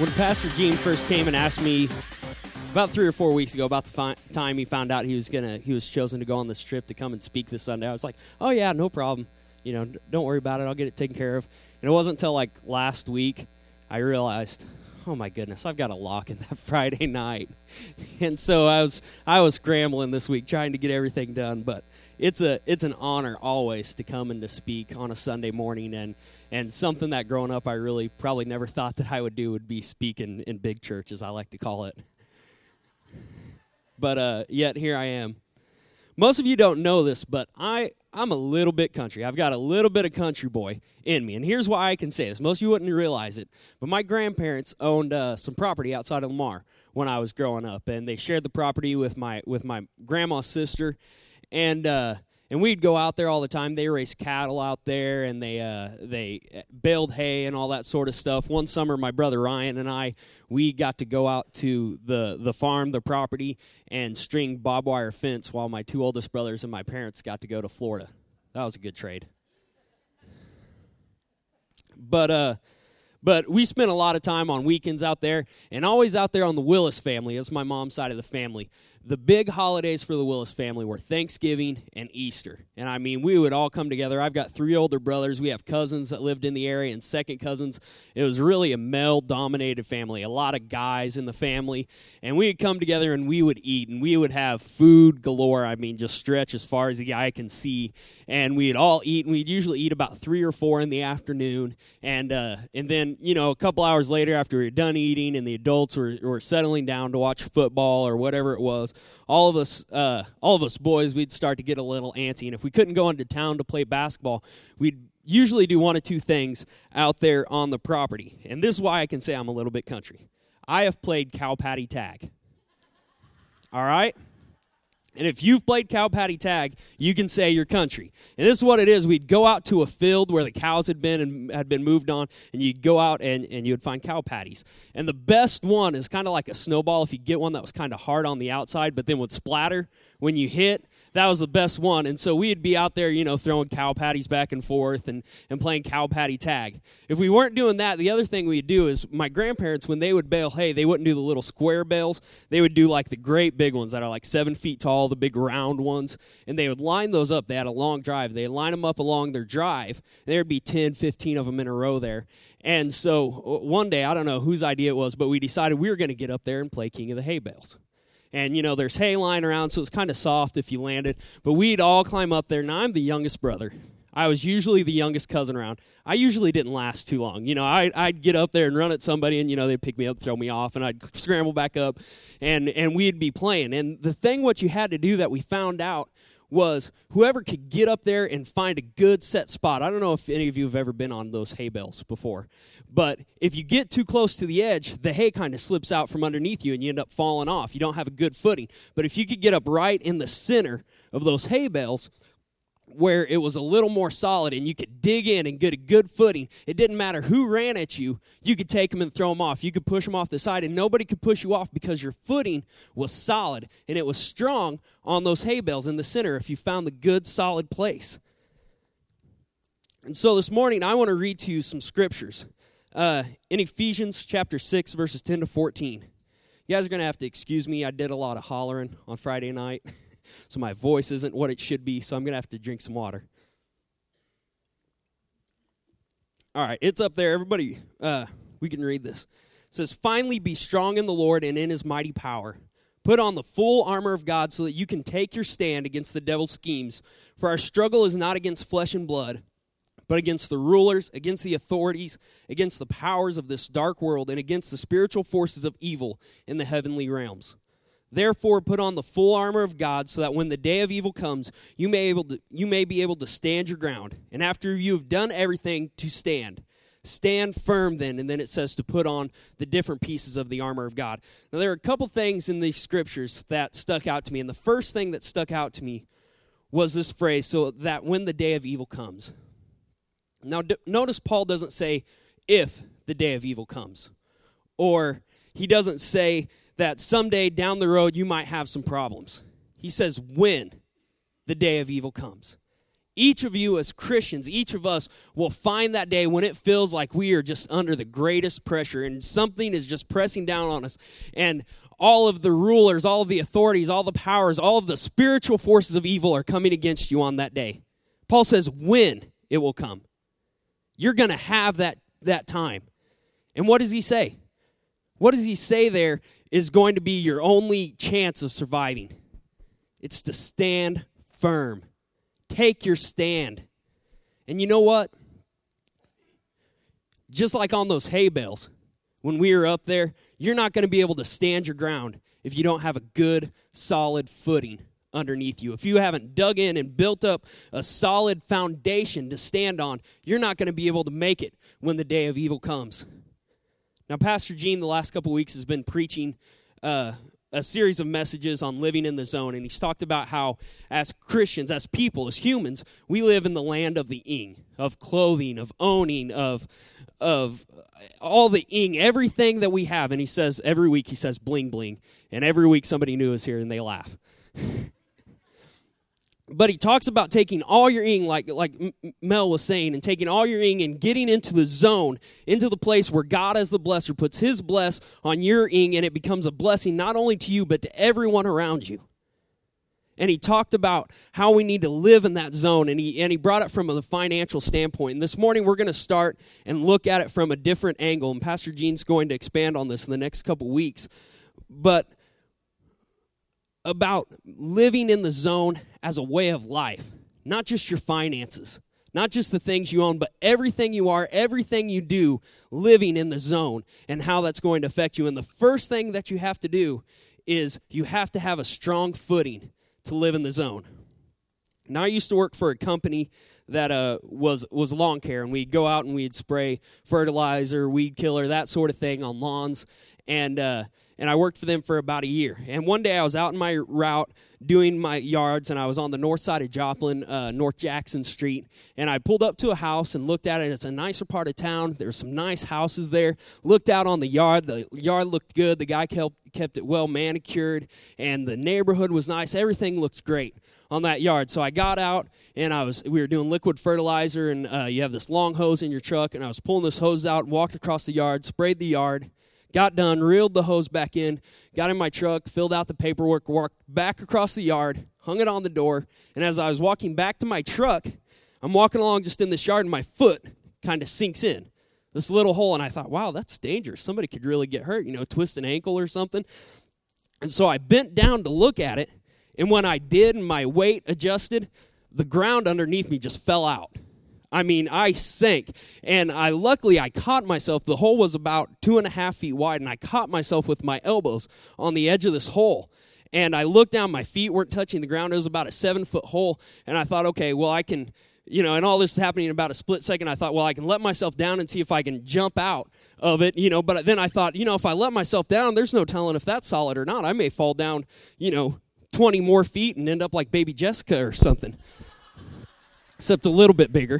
When Pastor Gene first came and asked me about 3 or 4 weeks ago about the time he found out he was chosen to go on this trip to come and speak this Sunday, I was like, oh yeah, no problem. You know, don't worry about it. I'll get it taken care of. And it wasn't until like last week I realized, oh my goodness, I've got a lock in that Friday night. And so I was scrambling this week trying to get everything done, but it's an honor always to come and to speak on a Sunday morning, and something that growing up I really probably never thought that I would do would be speaking in big church, as I like to call it. But yet here I am. Most of you don't know this, but I'm a little bit country. I've got a little bit of country boy in me, and here's why I can say this. Most of you wouldn't realize it, but my grandparents owned some property outside of Lamar when I was growing up, and they shared the property with my grandma's sister, and we'd go out there all the time. They raised cattle out there, and they baled hay and all that sort of stuff. One summer, my brother Ryan and we got to go out to the farm, the property, and string barbed wire fence while my two oldest brothers and my parents got to go to Florida. That was a good trade. But we spent a lot of time on weekends out there, and always out there on the Willis family. That's my mom's side of the family. The big holidays for the Willis family were Thanksgiving and Easter. And I mean, we would all come together. I've got 3 older brothers. We have cousins that lived in the area and second cousins. It was really a male-dominated family, a lot of guys in the family. And we would come together and we would eat, and we would have food galore. I mean, just stretch as far as the eye can see. And we'd all eat, and we'd usually eat about 3 or 4 in the afternoon. And then, you know, a couple hours later after we were done eating and the adults were settling down to watch football or whatever it was, all of us boys, we'd start to get a little antsy. And if we couldn't go into town to play basketball, we'd usually do one of 2 things out there on the property. And this is why I can say I'm a little bit country. I have played cow patty tag. All right? And if you've played cow patty tag, you can say you're country. And this is what it is. We'd go out to a field where the cows had been and had been moved on, and you'd go out and you would find cow patties. And the best one is kind of like a snowball. If you get one that was kind of hard on the outside but then would splatter when you hit, that was the best one. And so we'd be out there, you know, throwing cow patties back and forth and playing cow patty tag. If we weren't doing that, the other thing we'd do is my grandparents, when they would bale hay, they wouldn't do the little square bales. They would do like the great big ones that are like 7 feet tall, the big round ones. And they would line those up. They had a long drive. They'd line them up along their drive. There'd be 10, 15 of them in a row there. And so one day, I don't know whose idea it was, but we decided we were going to get up there and play King of the Hay Bales. And, you know, there's hay lying around, so it's kind of soft if you landed. But we'd all climb up there. Now, I'm the youngest brother. I was usually the youngest cousin around. I usually didn't last too long. You know, I'd get up there and run at somebody, and, you know, they'd pick me up, throw me off, and I'd scramble back up, and we'd be playing. And the thing what you had to do that we found out was whoever could get up there and find a good set spot. I don't know if any of you have ever been on those hay bales before, but if you get too close to the edge, the hay kind of slips out from underneath you and you end up falling off. You don't have a good footing. But if you could get up right in the center of those hay bales where it was a little more solid and you could dig in and get a good footing, it didn't matter who ran at you, you could take them and throw them off. You could push them off the side, and nobody could push you off because your footing was solid and it was strong on those hay bales in the center if you found the good, solid place. And so this morning, I want to read to you some scriptures. In Ephesians chapter 6, verses 10 to 14. You guys are going to have to excuse me. I did a lot of hollering on Friday night. So my voice isn't what it should be, so I'm going to have to drink some water. All right, it's up there. Everybody, we can read this. It says, "Finally be strong in the Lord and in his mighty power. Put on the full armor of God so that you can take your stand against the devil's schemes. For our struggle is not against flesh and blood, but against the rulers, against the authorities, against the powers of this dark world, and against the spiritual forces of evil in the heavenly realms. Therefore, put on the full armor of God so that when the day of evil comes, you may be able to stand your ground. And after you have done everything, to stand. Stand firm then." And then it says to put on the different pieces of the armor of God. Now, there are a couple things in these scriptures that stuck out to me. And the first thing that stuck out to me was this phrase, "so that when the day of evil comes." Now, notice Paul doesn't say, if the day of evil comes. Or he doesn't say that someday down the road you might have some problems. He says when the day of evil comes. Each of you as Christians, each of us will find that day when it feels like we are just under the greatest pressure and something is just pressing down on us. And all of the rulers, all of the authorities, all the powers, all of the spiritual forces of evil are coming against you on that day. Paul says when it will come. You're going to have that time. And what does he say? What does he say there is going to be your only chance of surviving? It's to stand firm. Take your stand. And you know what? Just like on those hay bales, when we were up there, you're not going to be able to stand your ground if you don't have a good, solid footing underneath you. If you haven't dug in and built up a solid foundation to stand on, you're not going to be able to make it when the day of evil comes. Now, Pastor Gene, the last couple weeks, has been preaching a series of messages on living in the zone, and he's talked about how as Christians, as people, as humans, we live in the land of the ing, of clothing, of owning, of all the ing, everything that we have. And he says, every week he says bling bling, and every week somebody new is here and they laugh. But he talks about taking all your ing, like Mel was saying, and taking all your ing and getting into the zone, into the place where God as the blesser puts his bless on your ing, and it becomes a blessing not only to you, but to everyone around you. And he talked about how we need to live in that zone, and he brought it from the financial standpoint. And this morning we're going to start and look at it from a different angle, and Pastor Gene's going to expand on this in the next couple weeks. But about living in the zone as a way of life, not just your finances, not just the things you own, but everything you are, everything you do, living in the zone and how that's going to affect you. And the first thing that you have to do is you have to have a strong footing to live in the zone. Now, I used to work for a company that was lawn care, and we'd go out and we'd spray fertilizer, weed killer, that sort of thing on lawns, and I worked for them for about a year. And one day I was out in my route doing my yards, and I was on the north side of Joplin, North Jackson Street, and I pulled up to a house and looked at it. It's a nicer part of town. There's some nice houses there. Looked out on the yard. The yard looked good. The guy kept it well manicured, and the neighborhood was nice. Everything looked great on that yard. So I got out, and we were doing liquid fertilizer, and you have this long hose in your truck, and I was pulling this hose out and walked across the yard, sprayed the yard, got done, reeled the hose back in, got in my truck, filled out the paperwork, walked back across the yard, hung it on the door, and as I was walking back to my truck, I'm walking along just in this yard, and my foot kind of sinks in this little hole, and I thought, wow, that's dangerous. Somebody could really get hurt, twist an ankle or something. And so I bent down to look at it, and when I did and my weight adjusted, the ground underneath me just fell out. I mean, I sank, and luckily I caught myself. The hole was about 2.5 feet wide, and I caught myself with my elbows on the edge of this hole. And I looked down, my feet weren't touching the ground. It was about a 7-foot hole, and I thought, okay, well, I can, and all this is happening in about a split second. I thought, well, I can let myself down and see if I can jump out of it, But then I thought, if I let myself down, there's no telling if that's solid or not. I may fall down, 20 more feet and end up like baby Jessica or something. Except a little bit bigger,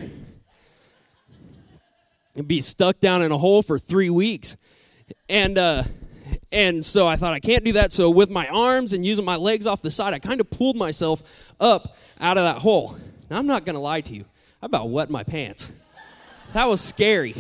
and be stuck down in a hole for 3 weeks. And so I thought, I can't do that. So with my arms and using my legs off the side, I kind of pulled myself up out of that hole. Now, I'm not going to lie to you. I about wet my pants. That was scary.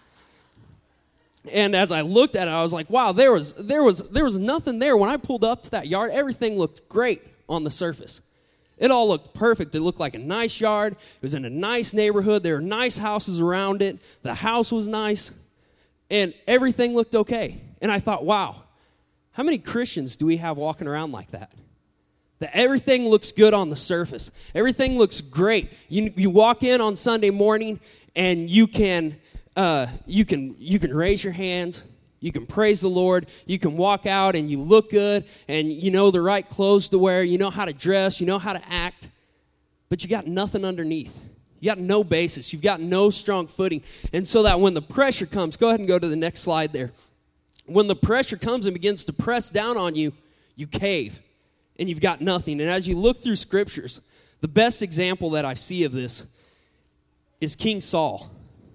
And as I looked at it, I was like, wow, there was nothing there. When I pulled up to that yard, everything looked great on the surface. It all looked perfect. It looked like a nice yard. It was in a nice neighborhood. There were nice houses around it. The house was nice. And everything looked okay. And I thought, wow, how many Christians do we have walking around like that? That everything looks good on the surface. Everything looks great. You walk in on Sunday morning and you can raise your hands. You can praise the Lord. You can walk out and you look good and you know the right clothes to wear. You know how to dress. You know how to act. But you got nothing underneath. You got no basis. You've got no strong footing. And so that when the pressure comes, go ahead and go to the next slide there. When the pressure comes and begins to press down on you, you cave and you've got nothing. And as you look through scriptures, the best example that I see of this is King Saul.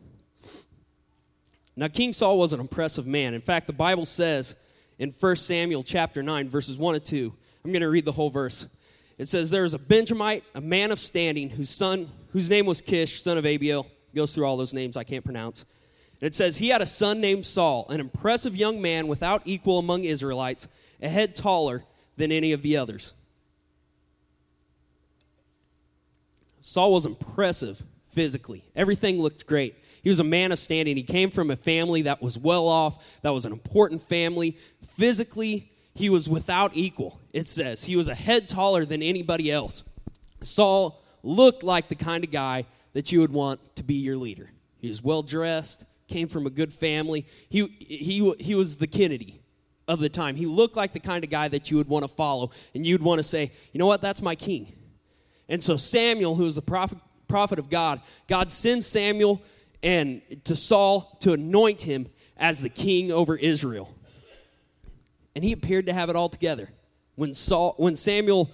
Now, King Saul was an impressive man. In fact, the Bible says in 1 Samuel chapter 9, verses 1 and 2, I'm going to read the whole verse. It says, there was a Benjamite, a man of standing, whose son whose name was Kish, son of Abiel. Goes through all those names I can't pronounce. And it says, he had a son named Saul, an impressive young man without equal among Israelites, a head taller than any of the others. Saul was impressive physically. Everything looked great. He was a man of standing. He came from a family that was well off, that was an important family. Physically, he was without equal, it says. He was a head taller than anybody else. Saul looked like the kind of guy that you would want to be your leader. He was well-dressed, came from a good family. He was the Kennedy of the time. He looked like the kind of guy that you would want to follow, and you'd want to say, you know what, that's my king. And so Samuel, who was the prophet of God, God sends Samuel and to Saul to anoint him as the king over Israel. And he appeared to have it all together. When Samuel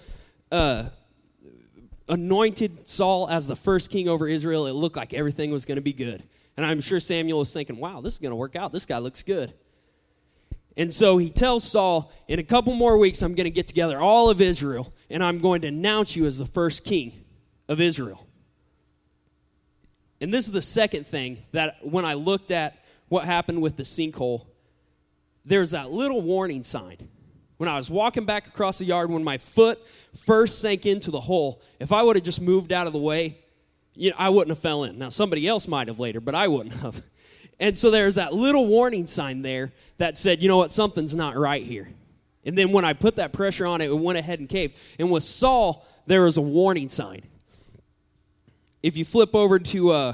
anointed Saul as the first king over Israel, it looked like everything was going to be good. And I'm sure Samuel was thinking, wow, this is going to work out. This guy looks good. And so he tells Saul, in a couple more weeks, I'm going to get together all of Israel, and I'm going to announce you as the first king of Israel. And this is the second thing that when I looked at what happened with the sinkhole, there's that little warning sign. When I was walking back across the yard, when my foot first sank into the hole, if I would have just moved out of the way, I wouldn't have fell in. Now, somebody else might have later, but I wouldn't have. And so there's that little warning sign there that said, you know what, something's not right here. And then when I put that pressure on it, it went ahead and caved. And with Saul, there was a warning sign. If you flip over to,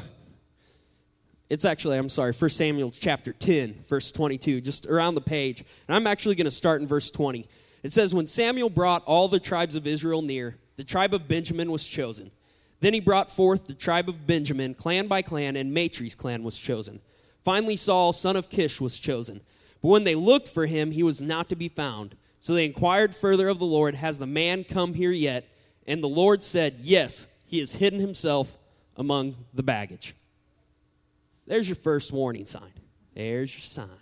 1 Samuel chapter 10, verse 22, just around the page. And I'm actually going to start in verse 20. It says, when Samuel brought all the tribes of Israel near, the tribe of Benjamin was chosen. Then he brought forth the tribe of Benjamin, clan by clan, and Matri's clan was chosen. Finally, Saul, son of Kish, was chosen. But when they looked for him, he was not to be found. So they inquired further of the Lord, has the man come here yet? And the Lord said, yes, he has hidden himself among the baggage. There's your first warning sign. There's your sign.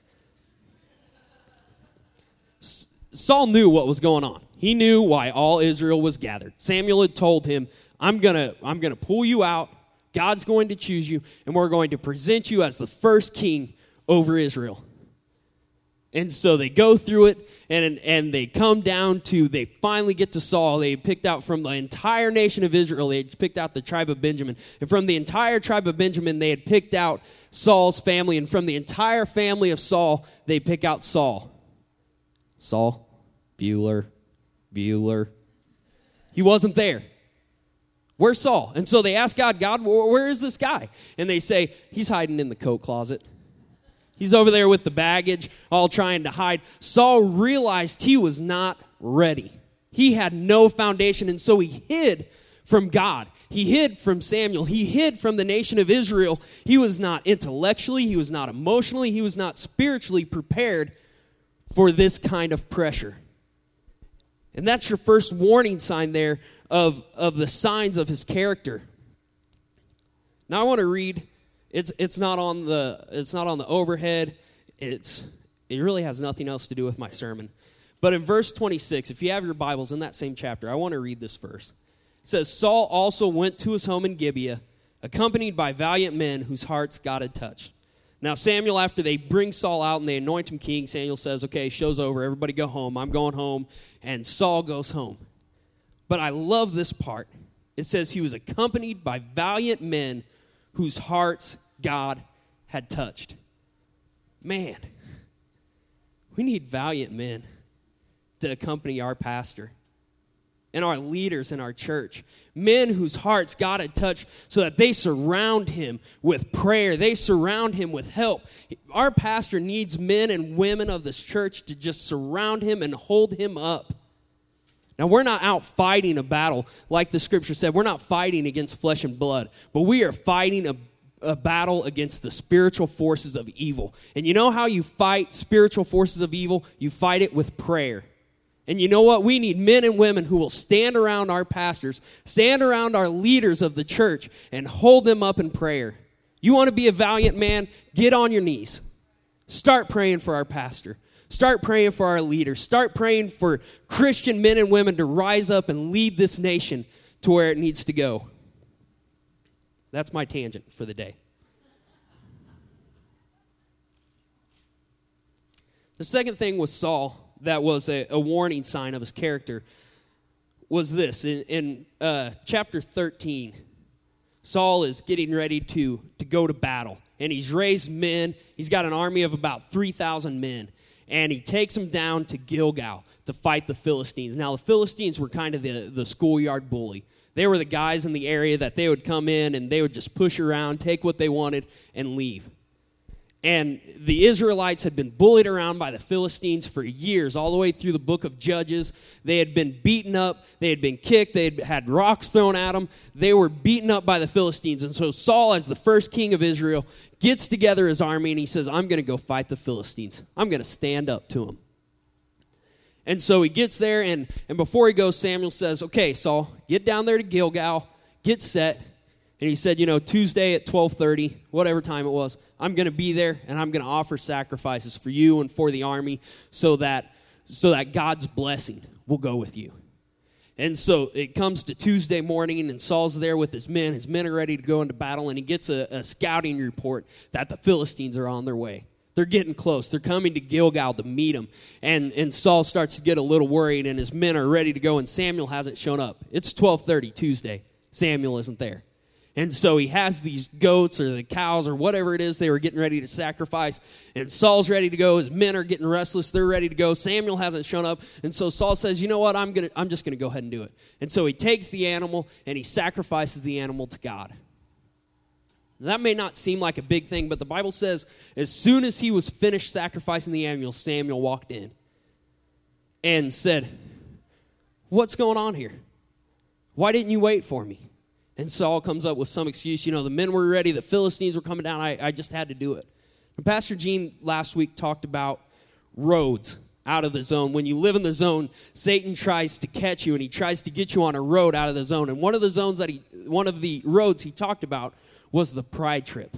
Saul knew what was going on. He knew why all Israel was gathered. Samuel had told him, I'm gonna pull you out. God's going to choose you, and we're going to present you as the first king over Israel. And so they go through it, and they come down to, they finally get to Saul. They picked out from the entire nation of Israel, they had picked out the tribe of Benjamin. And from the entire tribe of Benjamin, they had picked out Saul's family. And from the entire family of Saul, they pick out Saul. Saul, Bueller. He wasn't there. Where's Saul? And so they ask God, where is this guy? And they say, he's hiding in the coat closet. He's over there with the baggage, all trying to hide. Saul realized he was not ready. He had no foundation, and so he hid from God. He hid from Samuel. He hid from the nation of Israel. He was not intellectually, he was not emotionally, he was not spiritually prepared for this kind of pressure. And that's your first warning sign there of the signs of his character. Now I want to read. It's not on the overhead. It really has nothing else to do with my sermon. But in verse 26, if you have your Bibles in that same chapter, I want to read this verse. It says, Saul also went to his home in Gibeah, accompanied by valiant men whose hearts God had touched. Now Samuel, after they bring Saul out and they anoint him king, Samuel says, okay, show's over, everybody go home, I'm going home, and Saul goes home. But I love this part. It says he was accompanied by valiant men whose hearts God had touched. Man, we need valiant men to accompany our pastor and our leaders in our church. Men whose hearts God had touched so that they surround him with prayer. They surround him with help. Our pastor needs men and women of this church to just surround him and hold him up. Now, we're not out fighting a battle like the scripture said. We're not fighting against flesh and blood, but we are fighting a battle against the spiritual forces of evil. And you know how you fight spiritual forces of evil? You fight it with prayer. And you know what? We need men and women who will stand around our pastors, stand around our leaders of the church, and hold them up in prayer. You want to be a valiant man? Get on your knees. Start praying for our pastor. Start praying for our leaders. Start praying for Christian men and women to rise up and lead this nation to where it needs to go. That's my tangent for the day. The second thing with Saul that was a warning sign of his character was this. In chapter 13, Saul is getting ready to go to battle. And he's raised men. He's got an army of about 3,000 men. And he takes them down to Gilgal to fight the Philistines. Now, the Philistines were kind of the schoolyard bully. They were the guys in the area that they would come in and they would just push around, take what they wanted, and leave. And the Israelites had been bullied around by the Philistines for years, all the way through the book of Judges. They had been beaten up. They had been kicked. They had rocks thrown at them. They were beaten up by the Philistines. And so Saul, as the first king of Israel, gets together his army and he says, I'm going to go fight the Philistines. I'm going to stand up to them. And so he gets there, and before he goes, Samuel says, okay, Saul, get down there to Gilgal, get set. And he said, Tuesday at 12:30, whatever time it was, I'm going to be there, and I'm going to offer sacrifices for you and for the army so that God's blessing will go with you. And so it comes to Tuesday morning, and Saul's there with his men. His men are ready to go into battle, and he gets a scouting report that the Philistines are on their way. They're getting close. They're coming to Gilgal to meet him. And Saul starts to get a little worried, and his men are ready to go, and Samuel hasn't shown up. It's 12:30 Tuesday. Samuel isn't there. And so he has these goats or the cows or whatever it is they were getting ready to sacrifice. And Saul's ready to go. His men are getting restless. They're ready to go. Samuel hasn't shown up. And so Saul says, you know what, I'm just going to go ahead and do it. And so he takes the animal and he sacrifices the animal to God. That may not seem like a big thing, but the Bible says as soon as he was finished sacrificing the animal, Samuel walked in and said, what's going on here? Why didn't you wait for me? And Saul comes up with some excuse. The men were ready. The Philistines were coming down. I just had to do it. And Pastor Gene last week talked about roads out of the zone. When you live in the zone, Satan tries to catch you, and he tries to get you on a road out of the zone. And one of the roads he talked about was the pride trip.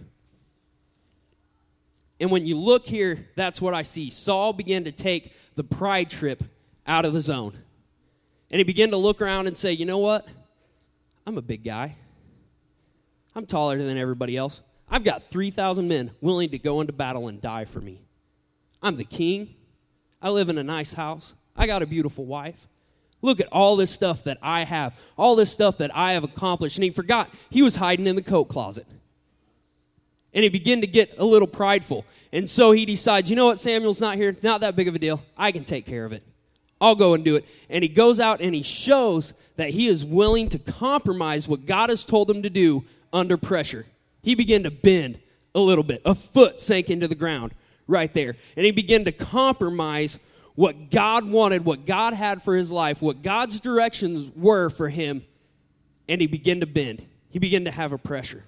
And when you look here, that's what I see. Saul began to take the pride trip out of the zone. And he began to look around and say, you know what? I'm a big guy. I'm taller than everybody else. I've got 3,000 men willing to go into battle and die for me. I'm the king. I live in a nice house. I got a beautiful wife. Look at all this stuff that I have, all this stuff that I have accomplished. And he forgot he was hiding in the coat closet. And he began to get a little prideful. And so he decides, you know what, Samuel's not here. Not that big of a deal. I can take care of it. I'll go and do it. And he goes out and he shows that he is willing to compromise what God has told him to do under pressure. He began to bend a little bit. A foot sank into the ground right there. And he began to compromise what God wanted, what God had for his life, what God's directions were for him. And he began to bend. He began to have a pressure.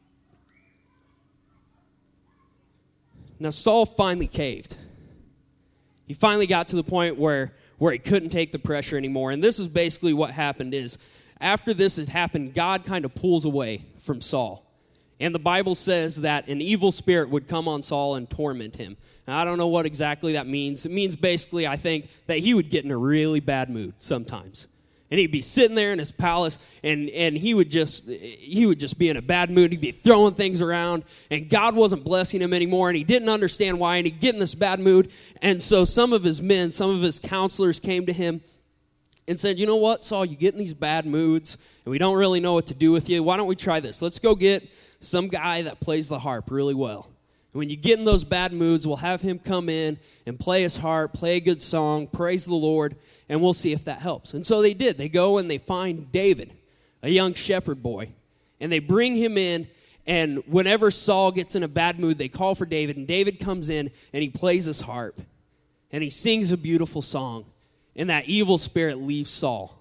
Now Saul finally caved. He finally got to the point where he couldn't take the pressure anymore. And this is basically what happened is, after this had happened, God kind of pulls away from Saul. And the Bible says that an evil spirit would come on Saul and torment him. Now, I don't know what exactly that means. It means basically, I think, that he would get in a really bad mood sometimes. And he'd be sitting there in his palace, and he would just be in a bad mood. He'd be throwing things around, and God wasn't blessing him anymore, and he didn't understand why, and he'd get in this bad mood. And so some of his men, some of his counselors came to him and said, you know what, Saul, you get in these bad moods, and we don't really know what to do with you. Why don't we try this? Let's go get some guy that plays the harp really well. And when you get in those bad moods, we'll have him come in and play his harp, play a good song, praise the Lord, and we'll see if that helps. And so they did. They go and they find David, a young shepherd boy, and they bring him in, and whenever Saul gets in a bad mood, they call for David, and David comes in, and he plays his harp, and he sings a beautiful song, and that evil spirit leaves Saul.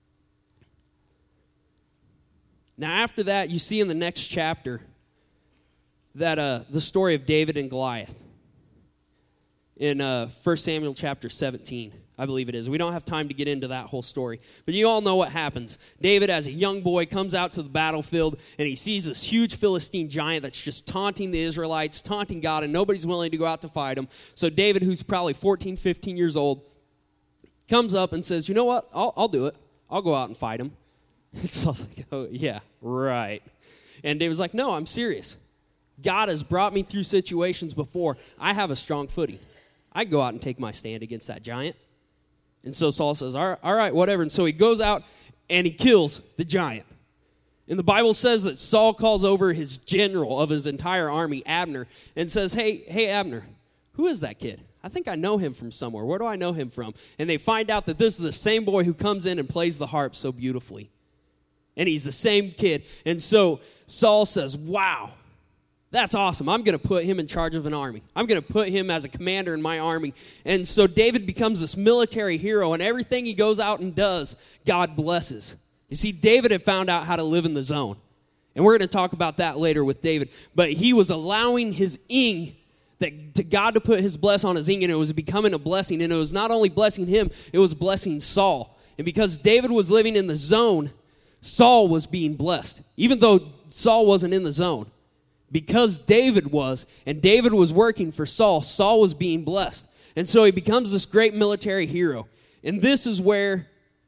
Now after that, you see in the next chapter that the story of David and Goliath in 1 Samuel chapter 17, I believe it is. We don't have time to get into that whole story, but you all know what happens. David, as a young boy, comes out to the battlefield, and he sees this huge Philistine giant that's just taunting the Israelites, taunting God, and nobody's willing to go out to fight him. So David, who's probably 14, 15 years old, comes up and says, you know what, I'll do it. I'll go out and fight him. So I was like, oh, yeah, right. And David's like, no, I'm serious. God has brought me through situations before. I have a strong footing. I'd go out and take my stand against that giant. And so Saul says, all right, whatever. And so he goes out and he kills the giant. And the Bible says that Saul calls over his general of his entire army, Abner, and says, hey, Abner, who is that kid? I think I know him from somewhere. Where do I know him from? And they find out that this is the same boy who comes in and plays the harp so beautifully. And he's the same kid. And so Saul says, wow, that's awesome. I'm going to put him in charge of an army. I'm going to put him as a commander in my army. And so David becomes this military hero, and everything he goes out and does, God blesses. You see, David had found out how to live in the zone. And we're going to talk about that later with David. But he was allowing his to God to put his bless on his and it was becoming a blessing. And it was not only blessing him, it was blessing Saul. And because David was living in the zone, Saul was being blessed. Even though Saul wasn't in the zone. Because David was, and David was working for Saul, Saul was being blessed. And so he becomes this great military hero. And this is where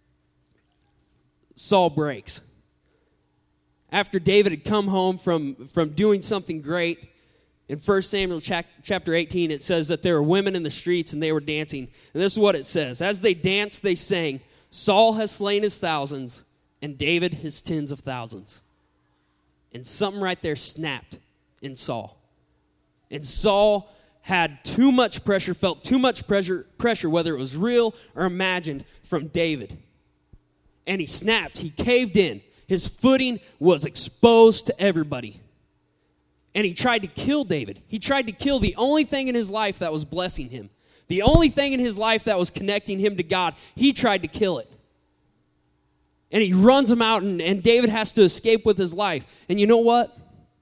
Saul breaks. After David had come home from doing something great, in 1 Samuel chapter 18, it says that there were women in the streets and they were dancing. And this is what it says. As they danced, they sang, Saul has slain his thousands and David his tens of thousands. And something right there snapped in Saul. And Saul had too much pressure, felt too much pressure, whether it was real or imagined, from David. And he snapped. He caved in. His footing was exposed to everybody. And he tried to kill David. He tried to kill the only thing in his life that was blessing him. The only thing in his life that was connecting him to God. He tried to kill it. And he runs him out, and David has to escape with his life. And you know what?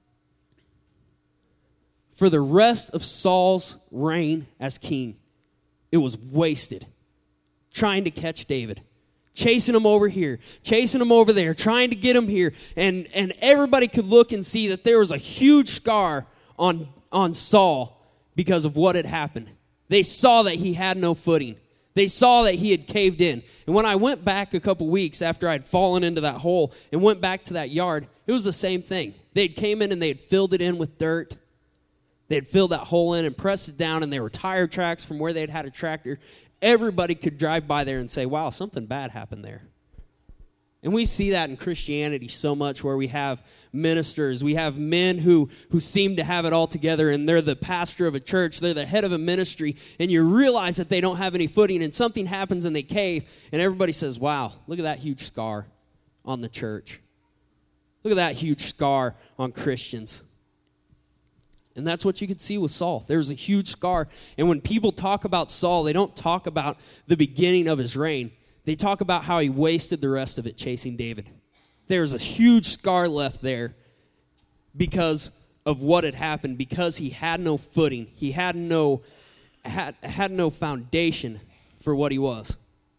For the rest of Saul's reign as king, it was wasted trying to catch David. Chasing him over here, chasing him over there, trying to get him here. And everybody could look and see that there was a huge scar on Saul because of what had happened. They saw that he had no footing. They saw that he had caved in. And when I went back a couple weeks after I'd fallen into that hole and went back to that yard, it was the same thing. They came in and they had filled it in with dirt. They had filled that hole in and pressed it down, and there were tire tracks from where they'd had a tractor. Everybody could drive by there and say, wow, something bad happened there. And we see that in Christianity so much, where we have ministers, we have men who seem to have it all together, and they're the pastor of a church, they're the head of a ministry, and you realize that they don't have any footing, and something happens and they cave, and everybody says, wow, look at that huge scar on the church. Look at that huge scar on Christians. And that's what you could see with Saul. There's a huge scar. And when people talk about Saul, they don't talk about the beginning of his reign. They talk about how he wasted the rest of it chasing David. There's a huge scar left there because of what had happened, because he had no footing. He had no foundation for what he was.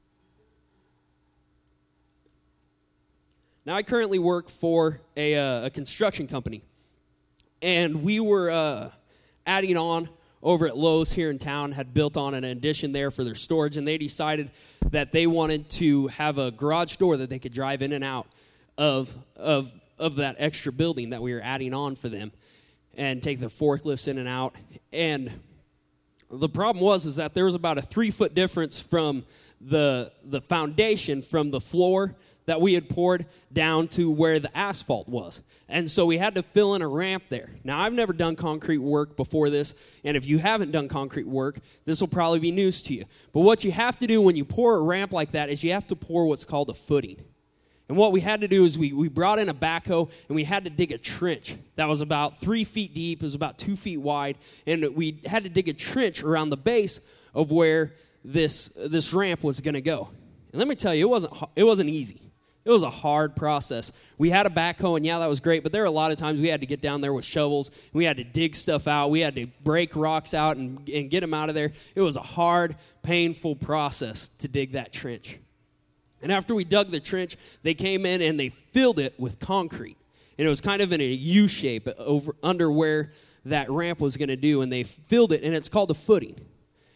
Now, I currently work for a construction company. And we were adding on over at Lowe's here in town, had built on an addition there for their storage, and they decided that they wanted to have a garage door that they could drive in and out of that extra building that we were adding on for them, and take their forklifts in and out. And the problem was that there was about a 3-foot difference from the foundation from the floor that we had poured down to where the asphalt was. And so we had to fill in a ramp there. Now, I've never done concrete work before this, and if you haven't done concrete work, this will probably be news to you. But what you have to do when you pour a ramp like that is you have to pour what's called a footing. And what we had to do is we brought in a backhoe, and we had to dig a trench that was about 3 feet deep, it was about 2 feet wide, and we had to dig a trench around the base of where this ramp was going to go. And let me tell you, it wasn't easy. It was a hard process. We had a backhoe, and yeah, that was great, but there were a lot of times we had to get down there with shovels. We had to dig stuff out. We had to break rocks out and get them out of there. It was a hard, painful process to dig that trench. And after we dug the trench, they came in and they filled it with concrete. And it was kind of in a U shape under where that ramp was going to do, and they filled it, and it's called a footing.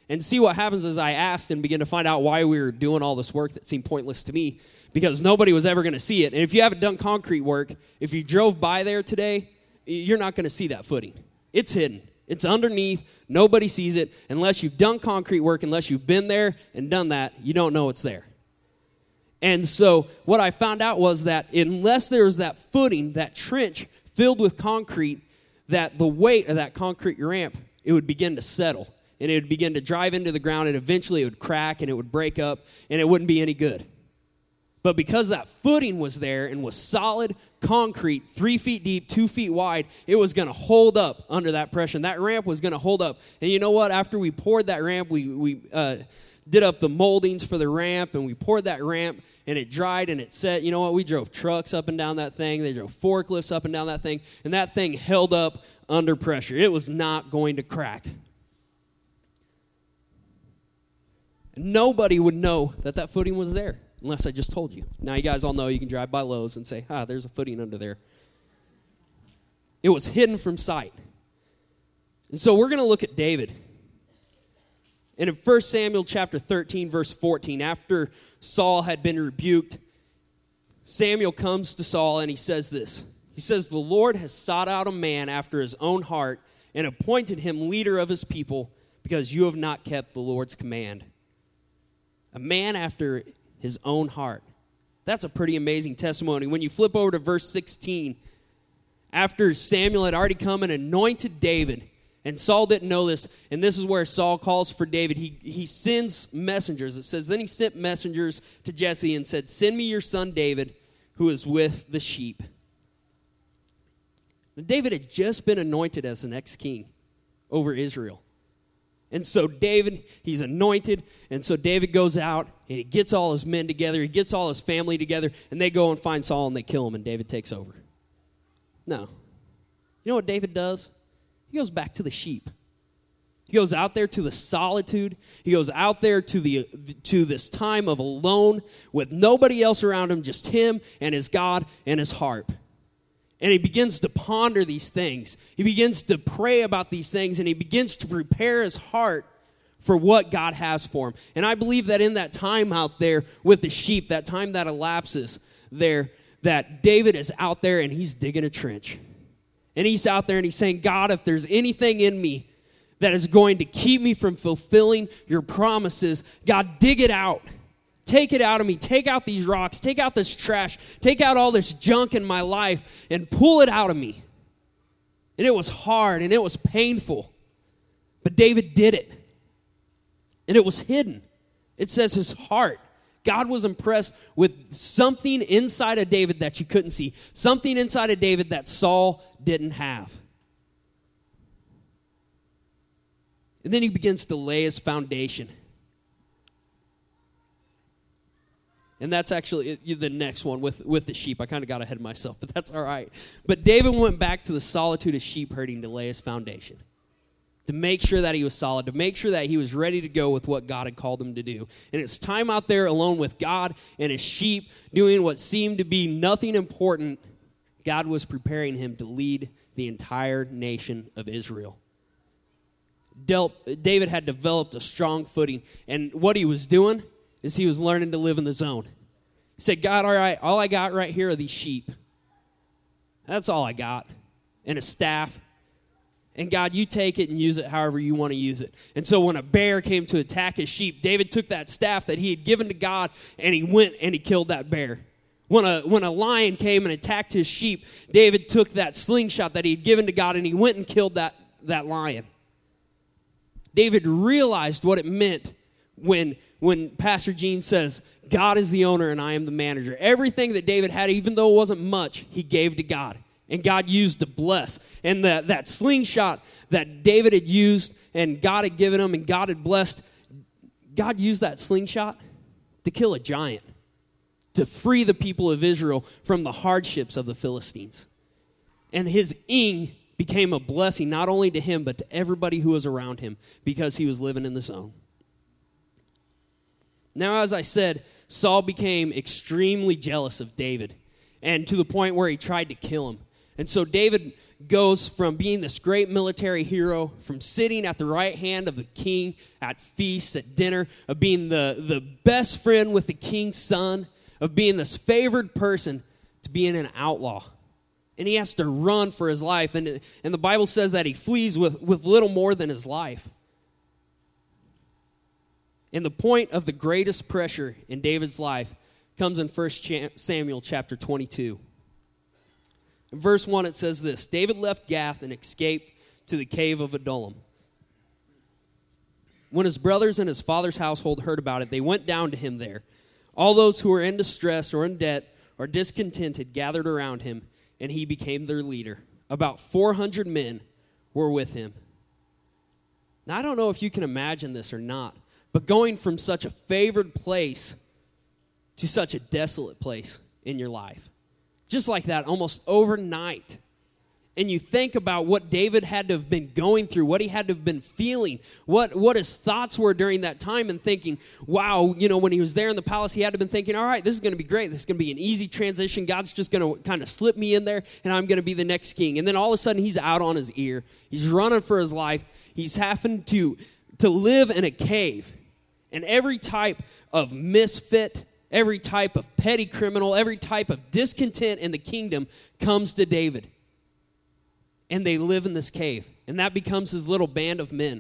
And see what happens is I asked and began to find out why we were doing all this work that seemed pointless to me, because nobody was ever going to see it. And if you haven't done concrete work, if you drove by there today, you're not going to see that footing. It's hidden. It's underneath. Nobody sees it. Unless you've done concrete work, unless you've been there and done that, you don't know it's there. And so what I found out was that unless there was that footing, that trench filled with concrete, that the weight of that concrete ramp, it would begin to settle. And it would begin to drive into the ground, and eventually it would crack, and it would break up, and it wouldn't be any good. But because that footing was there and was solid concrete, 3 feet deep, 2 feet wide, it was going to hold up under that pressure. And that ramp was going to hold up. And you know what? After we poured that ramp, we did up the moldings for the ramp, and we poured that ramp, and it dried, and it set. You know what? We drove trucks up and down that thing. They drove forklifts up and down that thing, and that thing held up under pressure. It was not going to crack. Nobody would know that that footing was there unless I just told you. Now you guys all know you can drive by Lowe's and say, there's a footing under there. It was hidden from sight. And so we're going to look at David. And in 1 Samuel chapter 13, verse 14, after Saul had been rebuked, Samuel comes to Saul and he says this. He says, "The Lord has sought out a man after his own heart and appointed him leader of his people because you have not kept the Lord's command." A man after his own heart. That's a pretty amazing testimony. When you flip over to verse 16, after Samuel had already come and anointed David, and Saul didn't know this, and this is where Saul calls for David. He sends messengers. It says, then he sent messengers to Jesse and said, "Send me your son David, who is with the sheep." Now, David had just been anointed as the next king over Israel. And so David, he's anointed, and so David goes out, and he gets all his men together, he gets all his family together, and they go and find Saul, and they kill him, and David takes over. No. You know what David does? He goes back to the sheep. He goes out there to the solitude. He goes out there to this time of alone with nobody else around him, just him and his God and his harp. And he begins to ponder these things. He begins to pray about these things, and he begins to prepare his heart for what God has for him. And I believe that in that time out there with the sheep, that time that elapses there, that David is out there and he's digging a trench. And he's out there and he's saying, "God, if there's anything in me that is going to keep me from fulfilling your promises, God, dig it out. Take it out of me. Take out these rocks. Take out this trash. Take out all this junk in my life and pull it out of me." And it was hard and it was painful. But David did it. And it was hidden. It says his heart. God was impressed with something inside of David that you couldn't see. Something inside of David that Saul didn't have. And then he begins to lay his foundation. And that's actually the next one with the sheep. I kind of got ahead of myself, but that's all right. But David went back to the solitude of sheep herding to lay his foundation, to make sure that he was solid, to make sure that he was ready to go with what God had called him to do. And it's time out there alone with God and his sheep doing what seemed to be nothing important. God was preparing him to lead the entire nation of Israel. David had developed a strong footing, and what he was doing is he was learning to live in the zone. He said, "God, all right, all I got right here are these sheep. That's all I got. And a staff. And God, you take it and use it however you want to use it." And so when a bear came to attack his sheep, David took that staff that he had given to God, and he went and he killed that bear. When a lion came and attacked his sheep, David took that slingshot that he had given to God, and he went and killed that lion. David realized what it meant when Pastor Gene says, "God is the owner and I am the manager." Everything that David had, even though it wasn't much, he gave to God. And God used to bless. And that slingshot that David had used and God had given him and God had blessed, God used that slingshot to kill a giant, to free the people of Israel from the hardships of the Philistines. And his became a blessing not only to him but to everybody who was around him because he was living in the zone. Now, as I said, Saul became extremely jealous of David, and to the point where he tried to kill him. And so David goes from being this great military hero, from sitting at the right hand of the king at feasts, at dinner, of being the best friend with the king's son, of being this favored person, to being an outlaw. And he has to run for his life. And the Bible says that he flees with little more than his life. And the point of the greatest pressure in David's life comes in 1 Samuel chapter 22. In verse 1 it says this: David left Gath and escaped to the cave of Adullam. When his brothers and his father's household heard about it, they went down to him there. All those who were in distress or in debt or discontented gathered around him, and he became their leader. About 400 men were with him. Now, I don't know if you can imagine this or not, but going from such a favored place to such a desolate place in your life, just like that, almost overnight. And you think about what David had to have been going through, what he had to have been feeling, what his thoughts were during that time, and thinking, wow, when he was there in the palace, he had to have been thinking, all right, this is going to be great. This is going to be an easy transition. God's just going to kind of slip me in there, and I'm going to be the next king. And then all of a sudden, he's out on his ear. He's running for his life. He's having to live in a cave. And every type of misfit, every type of petty criminal, every type of discontent in the kingdom comes to David. And they live in this cave. And that becomes his little band of men.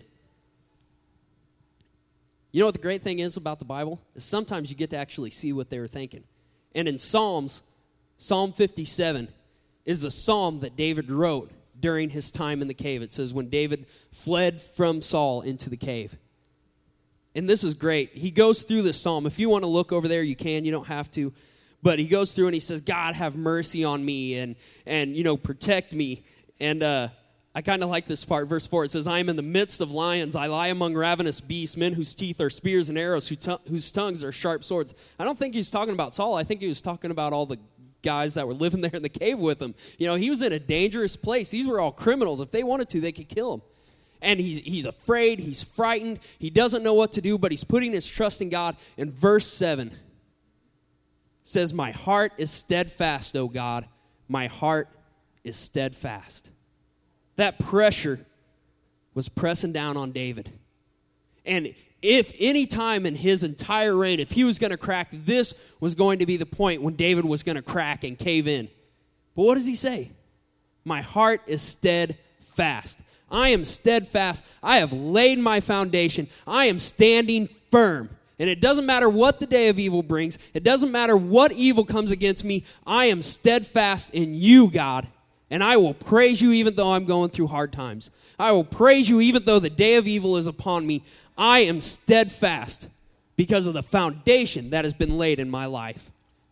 You know what the great thing is about the Bible? Is sometimes you get to actually see what they were thinking. And in Psalms, Psalm 57 is the psalm that David wrote during his time in the cave. It says, when David fled from Saul into the cave. And this is great. He goes through this psalm. If you want to look over there, you can. You don't have to. But he goes through and he says, God, have mercy on me and protect me. And I kind of like this part. Verse 4, it says, I am in the midst of lions. I lie among ravenous beasts, men whose teeth are spears and arrows, whose tongues are sharp swords. I don't think he was talking about Saul. I think he was talking about all the guys that were living there in the cave with him. He was in a dangerous place. These were all criminals. If they wanted to, they could kill him. And he's afraid, he's frightened, he doesn't know what to do, but he's putting his trust in God. And verse 7 says, my heart is steadfast, O God. My heart is steadfast. That pressure was pressing down on David. And if any time in his entire reign, if he was going to crack, this was going to be the point when David was going to crack and cave in. But what does he say? My heart is steadfast. I am steadfast. I have laid my foundation. I am standing firm. And it doesn't matter what the day of evil brings. It doesn't matter what evil comes against me. I am steadfast in you, God. And I will praise you even though I'm going through hard times. I will praise you even though the day of evil is upon me. I am steadfast because of the foundation that has been laid in my life.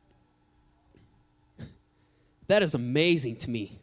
That is amazing to me.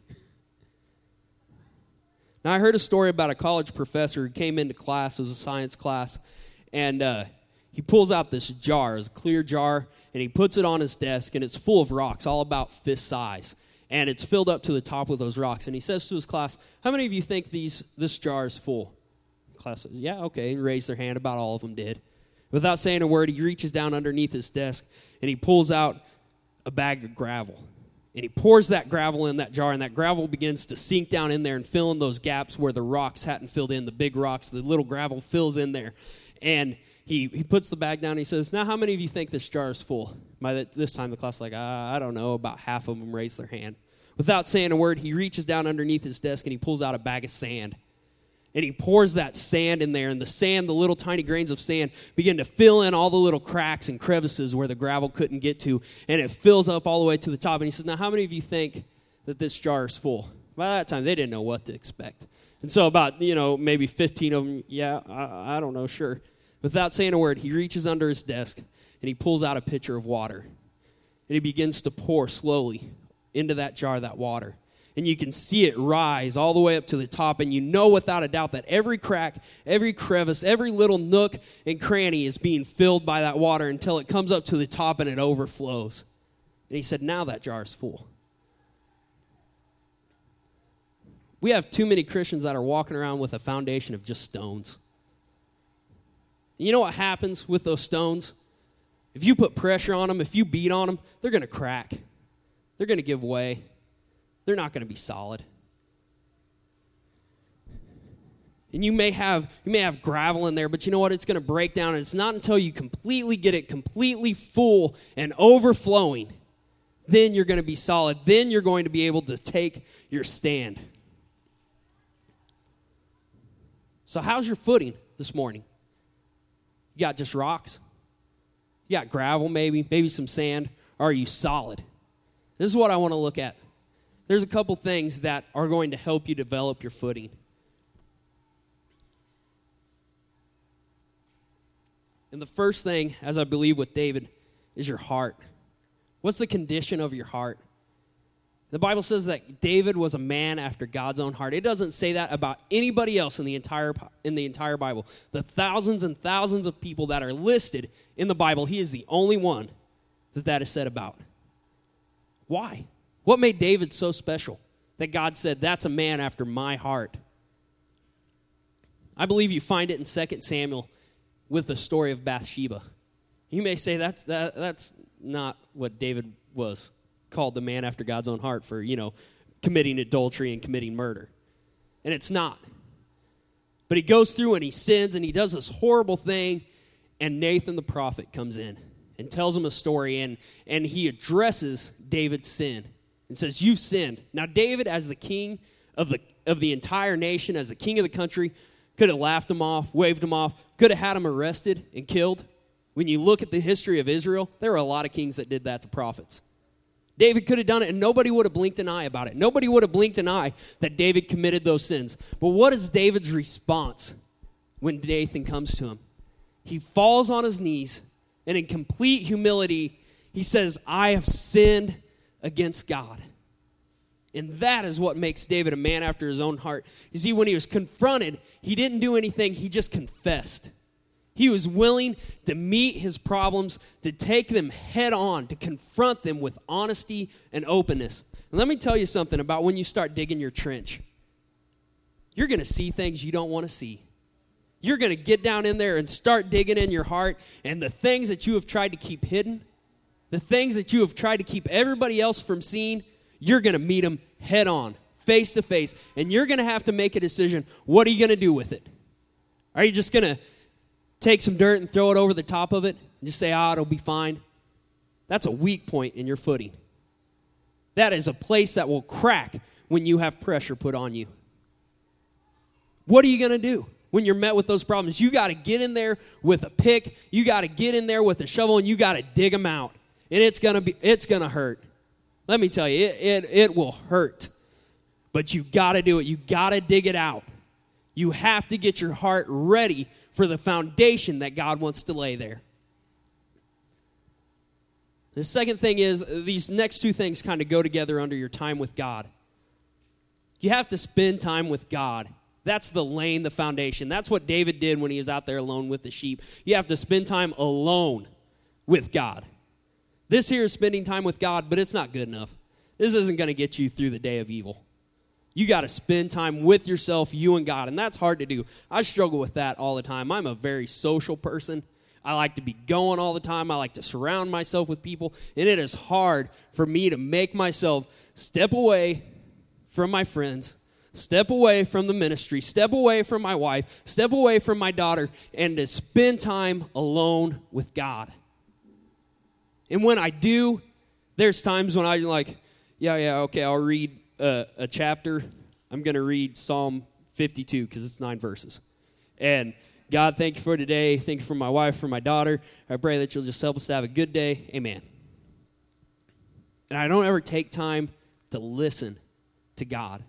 Now, I heard a story about a college professor who came into class. It was a science class. And he pulls out this jar, it's a clear jar, and he puts it on his desk, and it's full of rocks, all about fist size. And it's filled up to the top with those rocks. And he says to his class, how many of you think this jar is full? The class says, yeah, okay, and raised their hand. About all of them did. Without saying a word, he reaches down underneath his desk, and he pulls out a bag of gravel. And he pours that gravel in that jar, and that gravel begins to sink down in there and fill in those gaps where the rocks hadn't filled in, the big rocks, the little gravel fills in there. And he puts the bag down, and he says, now how many of you think this jar is full? By this time, the class is like, I don't know, about half of them raise their hand. Without saying a word, he reaches down underneath his desk, and he pulls out a bag of sand. And he pours that sand in there, and the sand, the little tiny grains of sand, begin to fill in all the little cracks and crevices where the gravel couldn't get to, and it fills up all the way to the top. And he says, now how many of you think that this jar is full? By that time, they didn't know what to expect. And so about, maybe 15 of them, yeah, I don't know, sure. Without saying a word, he reaches under his desk, and he pulls out a pitcher of water. And he begins to pour slowly into that jar, that water. And you can see it rise all the way up to the top, and you know without a doubt that every crack, every crevice, every little nook and cranny is being filled by that water until it comes up to the top and it overflows. And he said, now that jar is full. We have too many Christians that are walking around with a foundation of just stones. And you know what happens with those stones? If you put pressure on them, if you beat on them, they're going to crack. They're going to give way. they're not going to be solid. And you may have gravel in there, but you know what? It's going to break down, and it's not until you completely get it completely full and overflowing, then you're going to be solid. Then you're going to be able to take your stand. So how's your footing this morning? You got just rocks? You got gravel maybe some sand? Or are you solid? This is what I want to look at. There's a couple things that are going to help you develop your footing. And the first thing, as I believe with David, is your heart. What's the condition of your heart? The Bible says that David was a man after God's own heart. It doesn't say that about anybody else in the entire Bible. The thousands and thousands of people that are listed in the Bible, he is the only one that is said about. Why? What made David so special that God said, that's a man after my heart? I believe you find it in 2 Samuel with the story of Bathsheba. You may say that's not what David was called, the man after God's own heart, for, committing adultery and committing murder. And it's not. But he goes through and he sins and he does this horrible thing, and Nathan the prophet comes in and tells him a story, and he addresses David's sin and says, you've sinned. Now David, as the king of the entire nation, as the king of the country, could have laughed him off, waved him off, could have had him arrested and killed. When you look at the history of Israel, there were a lot of kings that did that to prophets. David could have done it, and nobody would have blinked an eye about it. Nobody would have blinked an eye that David committed those sins. But what is David's response when Nathan comes to him? He falls on his knees, and in complete humility, he says, I have sinned against God. And that is what makes David a man after his own heart. You see, when he was confronted, he didn't do anything. He just confessed. He was willing to meet his problems, to take them head on, to confront them with honesty and openness. And let me tell you something about when you start digging your trench. You're going to see things you don't want to see. You're going to get down in there and start digging in your heart, and the things that you have tried to keep hidden, the things that you have tried to keep everybody else from seeing, you're going to meet them head on, face to face, and you're going to have to make a decision. What are you going to do with it? Are you just going to take some dirt and throw it over the top of it and just say, it'll be fine? That's a weak point in your footing. That is a place that will crack when you have pressure put on you. What are you going to do when you're met with those problems? You got to get in there with a pick. You got to get in there with a shovel, and you got to dig them out. And it's going to hurt. Let me tell you, it will hurt. But you got to do it. You got to dig it out. You have to get your heart ready for the foundation that God wants to lay there. The second thing is, these next two things kind of go together under your time with God. You have to spend time with God. That's laying the foundation. That's what David did when he was out there alone with the sheep. You have to spend time alone with God. This here is spending time with God, but it's not good enough. This isn't going to get you through the day of evil. You got to spend time with yourself, you and God, and that's hard to do. I struggle with that all the time. I'm a very social person. I like to be going all the time. I like to surround myself with people, and it is hard for me to make myself step away from my friends, step away from the ministry, step away from my wife, step away from my daughter, and to spend time alone with God. And when I do, there's times when I'm like, okay, I'll read a chapter. I'm going to read Psalm 52 because it's 9 verses. And God, thank you for today. Thank you for my wife, for my daughter. I pray that you'll just help us to have a good day. Amen. And I don't ever take time to listen to God.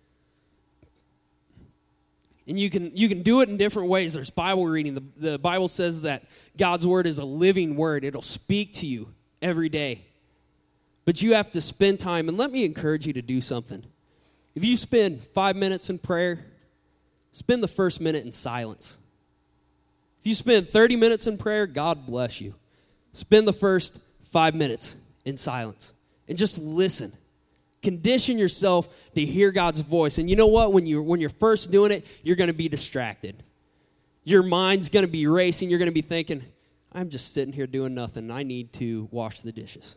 And you can do it in different ways. There's Bible reading. The Bible says that God's word is a living word. It'll speak to you every day. But you have to spend time, and let me encourage you to do something. If you spend 5 minutes in prayer, spend the first minute in silence. If you spend 30 minutes in prayer, God bless you. Spend the first 5 minutes in silence and just listen. Condition yourself to hear God's voice. And you know what? When you're first doing it, you're going to be distracted. Your mind's going to be racing. You're going to be thinking, I'm just sitting here doing nothing. I need to wash the dishes.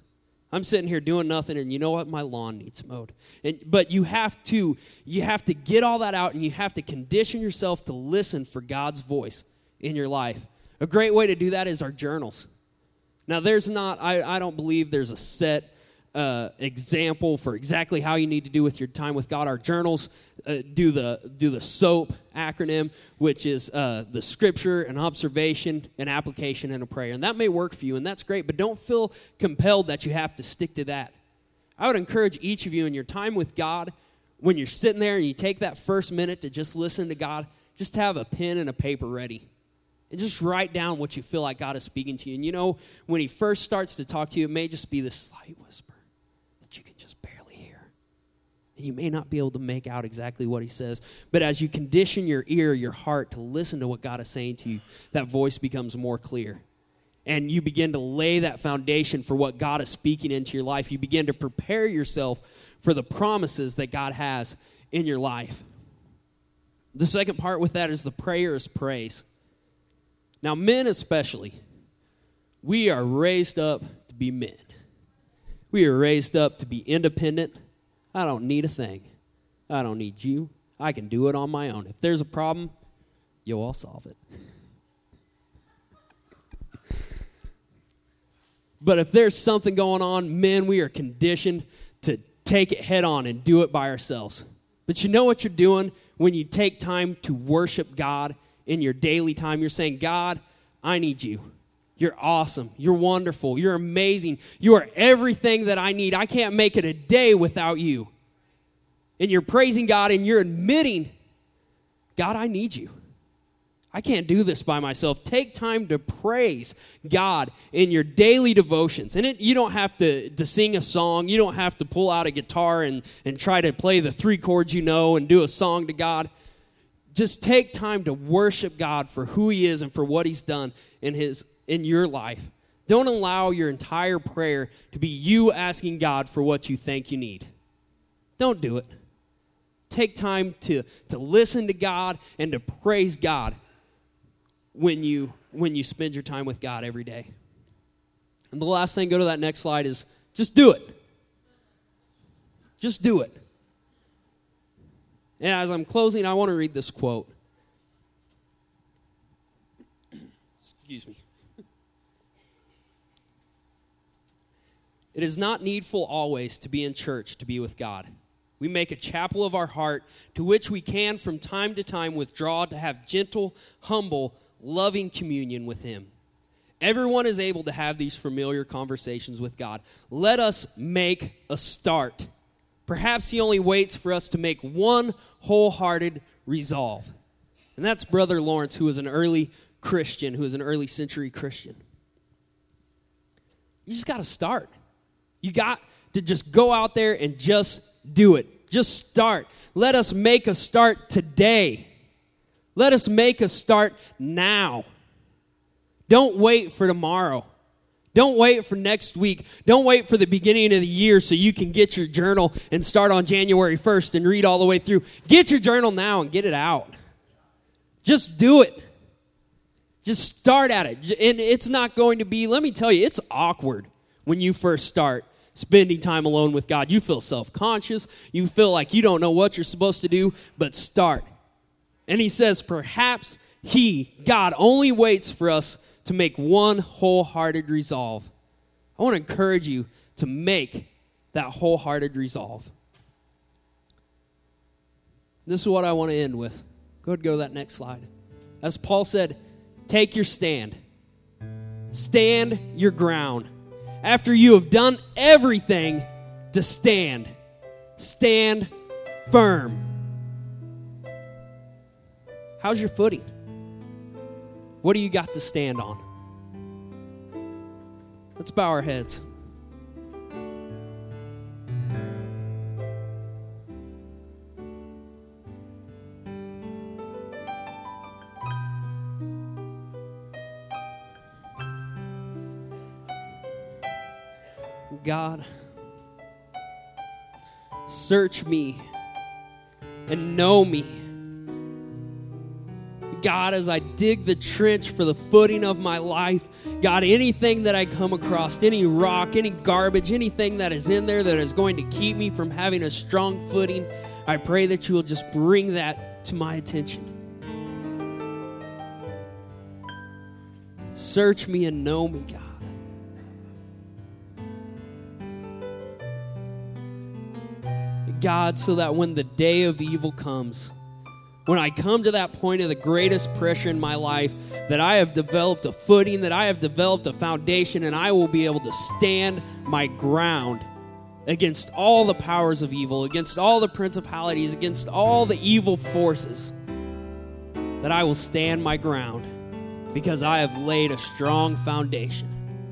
I'm sitting here doing nothing, and you know what? My lawn needs mowed. But you have to get all that out, and you have to condition yourself to listen for God's voice in your life. A great way to do that is our journals. Now, I don't believe there's a set example for exactly how you need to do with your time with God. Our journals do the SOAP acronym, which is the scripture, an observation, an application, and a prayer. And that may work for you, and that's great, but don't feel compelled that you have to stick to that. I would encourage each of you in your time with God, when you're sitting there and you take that first minute to just listen to God, just have a pen and a paper ready. And just write down what you feel like God is speaking to you. And you know, when he first starts to talk to you, it may just be this slight whisper that you can just barely hear. And you may not be able to make out exactly what he says. But as you condition your ear, your heart to listen to what God is saying to you, that voice becomes more clear. And you begin to lay that foundation for what God is speaking into your life. You begin to prepare yourself for the promises that God has in your life. The second part with that is the prayer is praise. Now, men especially, we are raised up to be men. We are raised up to be independent. I don't need a thing. I don't need you. I can do it on my own. If there's a problem, I'll solve it. But if there's something going on, men, we are conditioned to take it head on and do it by ourselves. But you know what you're doing when you take time to worship God in your daily time? You're saying, God, I need you. You're awesome. You're wonderful. You're amazing. You are everything that I need. I can't make it a day without you. And you're praising God and you're admitting, God, I need you. I can't do this by myself. Take time to praise God in your daily devotions. And you don't have to sing a song. You don't have to pull out a guitar and try to play the 3 chords you know and do a song to God. Just take time to worship God for who he is and for what he's done in your life. Don't allow your entire prayer to be you asking God for what you think you need. Don't do it. Take time to listen to God and to praise God when you spend your time with God every day. And the last thing, go to that next slide, is just do it. Just do it. And as I'm closing, I want to read this quote. Excuse me. It is not needful always to be in church to be with God. We make a chapel of our heart to which we can from time to time withdraw to have gentle, humble, loving communion with him. Everyone is able to have these familiar conversations with God. Let us make a start. Perhaps he only waits for us to make one wholehearted resolve. And that's Brother Lawrence, who was an early Christian, who was an early century Christian. You just got to start. You got to just go out there and just do it. Just start. Let us make a start today. Let us make a start now. Don't wait for tomorrow. Don't wait for next week. Don't wait for the beginning of the year so you can get your journal and start on January 1st and read all the way through. Get your journal now and get it out. Just do it. Just start at it. And it's not going to be, let me tell you, it's awkward when you first start spending time alone with God. You feel self-conscious. You feel like you don't know what you're supposed to do, but start. And he says, perhaps God, only waits for us to make one wholehearted resolve. I want to encourage you to make that wholehearted resolve. This is what I want to end with. Go ahead and go to that next slide. As Paul said, take your stand. Stand your ground. After you have done everything to stand, stand firm. How's your footing? What do you got to stand on? Let's bow our heads. God, search me and know me. God, as I dig the trench for the footing of my life, God, anything that I come across, any rock, any garbage, anything that is in there that is going to keep me from having a strong footing, I pray that you will just bring that to my attention. Search me and know me, God. God, so that when the day of evil comes, when I come to that point of the greatest pressure in my life, that I have developed a footing, that I have developed a foundation, and I will be able to stand my ground against all the powers of evil, against all the principalities, against all the evil forces, that I will stand my ground because I have laid a strong foundation.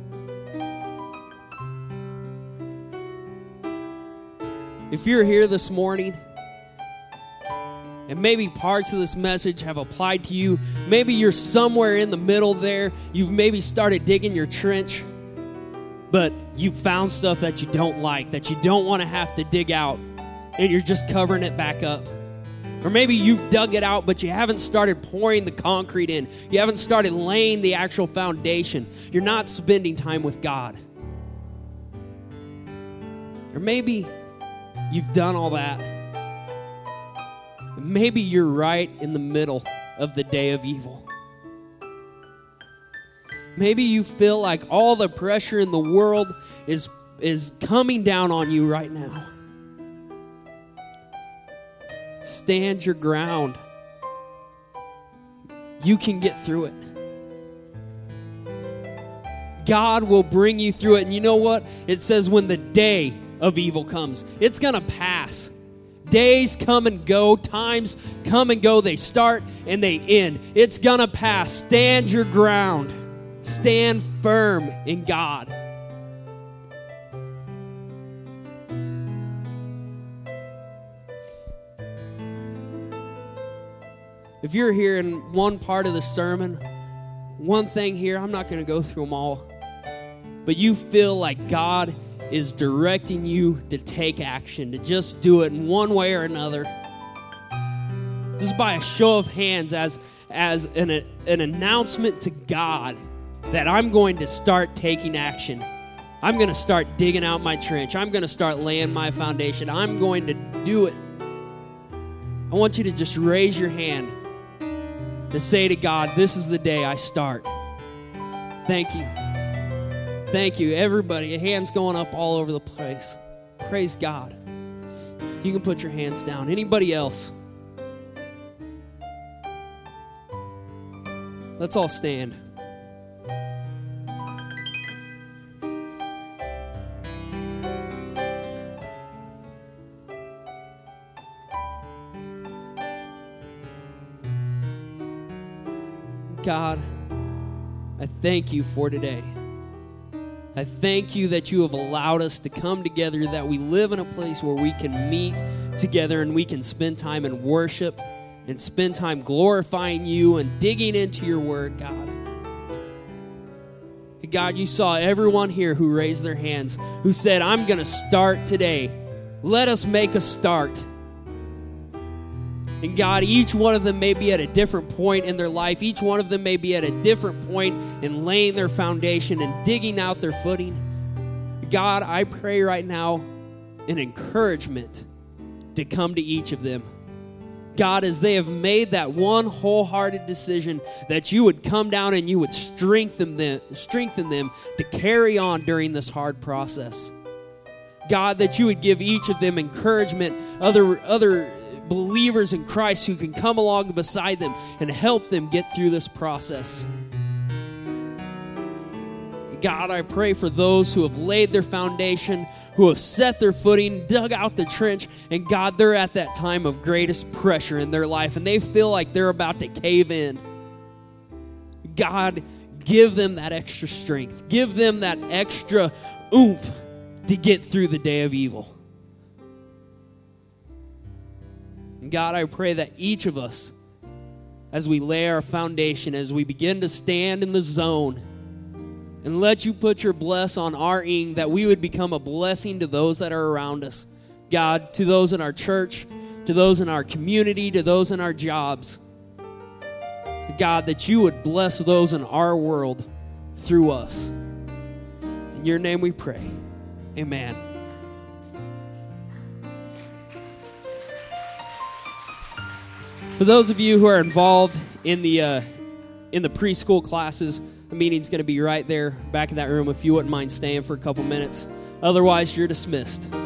If you're here this morning, and maybe parts of this message have applied to you, maybe you're somewhere in the middle there, you've maybe started digging your trench, but you've found stuff that you don't like, that you don't want to have to dig out, and you're just covering it back up. Or maybe you've dug it out, but you haven't started pouring the concrete in. You haven't started laying the actual foundation. You're not spending time with God. Or maybe you've done all that. Maybe you're right in the middle of the day of evil. Maybe you feel like all the pressure in the world is coming down on you right now. Stand your ground. You can get through it. God will bring you through it. And you know what? It says when the day of evil comes, it's going to pass. Days come and go. Times come and go. They start and they end. It's going to pass. Stand your ground. Stand firm in God. If you're here in one part of the sermon, one thing here, I'm not going to go through them all, but you feel like God is directing you to take action, to just do it in one way or another. Just by a show of hands, as an announcement to God that I'm going to start taking action. I'm going to start digging out my trench. I'm going to start laying my foundation. I'm going to do it. I want you to just raise your hand to say to God, this is the day I start. Thank you. Thank you, everybody. Hands going up all over the place. Praise God. You can put your hands down. Anybody else? Let's all stand. God, I thank you for today. I thank you that you have allowed us to come together, that we live in a place where we can meet together and we can spend time in worship and spend time glorifying you and digging into your word, God. God, you saw everyone here who raised their hands, who said, I'm going to start today. Let us make a start. And God, each one of them may be at a different point in their life. Each one of them may be at a different point in laying their foundation and digging out their footing. God, I pray right now an encouragement to come to each of them. God, as they have made that one wholehearted decision, that you would come down and you would strengthen them to carry on during this hard process. God, that you would give each of them encouragement, other believers in Christ who can come along beside them and help them get through this process. God, I pray for those who have laid their foundation, who have set their footing, dug out the trench, and God, they're at that time of greatest pressure in their life, and they feel like they're about to cave in. God, give them that extra strength. Give them that extra oomph to get through the day of evil. And God, I pray that each of us, as we lay our foundation, as we begin to stand in the zone, and let you put your bless on our ing, that we would become a blessing to those that are around us. God, to those in our church, to those in our community, to those in our jobs. God, that you would bless those in our world through us. In your name we pray. Amen. For those of you who are involved in the preschool classes, the meeting's going to be right there back in that room if you wouldn't mind staying for a couple minutes. Otherwise, you're dismissed.